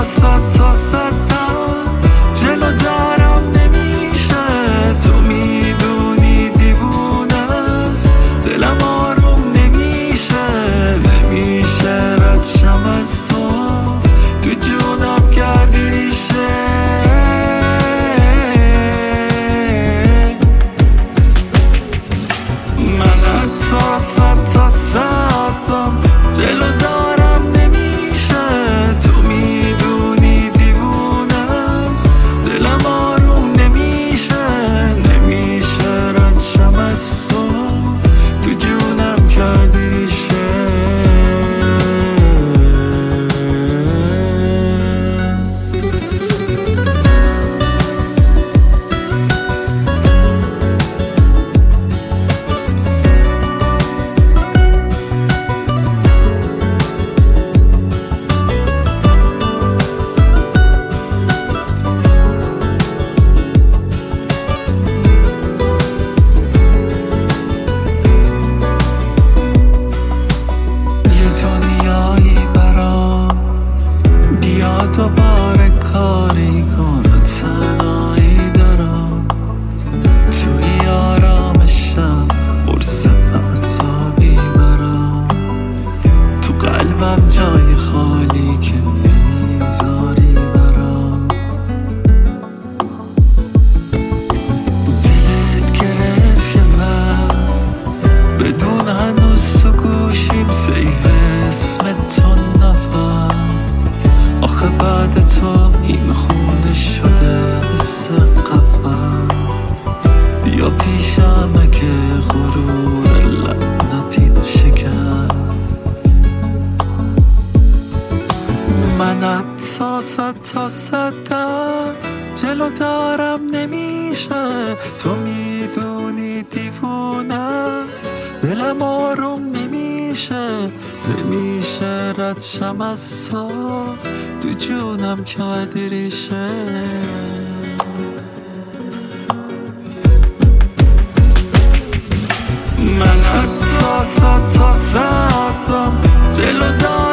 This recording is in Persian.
تا صدم جلو دارم نمیشه، تو میدونی دیوونه است، دلم آروم نمیشه رد شم از تو جونم کردی ریشه. من حتی تا صدم جلو دارم نمیشه، تو میدونی دیوونه است، دلم آروم نمیشه رد شم از تو جونم کردی ریشه. دوباره کاری کن، تنهایی دارم توی آرامشم، قرص اعصابی برام، تو قلبم جای خالی که نمیذاری برام. دلت گرفت یه وقت بدون هنوز تو گوشیم سیو اسم تو نفس، آخه بعد تو این خونه شده مثل قفس، بیا پیشم اگه غرور لعنتیت شکست. من تا صدم جلو دارم نمیشه، تو میدونی دیوونه است، دلم آروم نمیشه رد شم از تو جونم کردی ریشه. من حتی تا صدم جلو دارم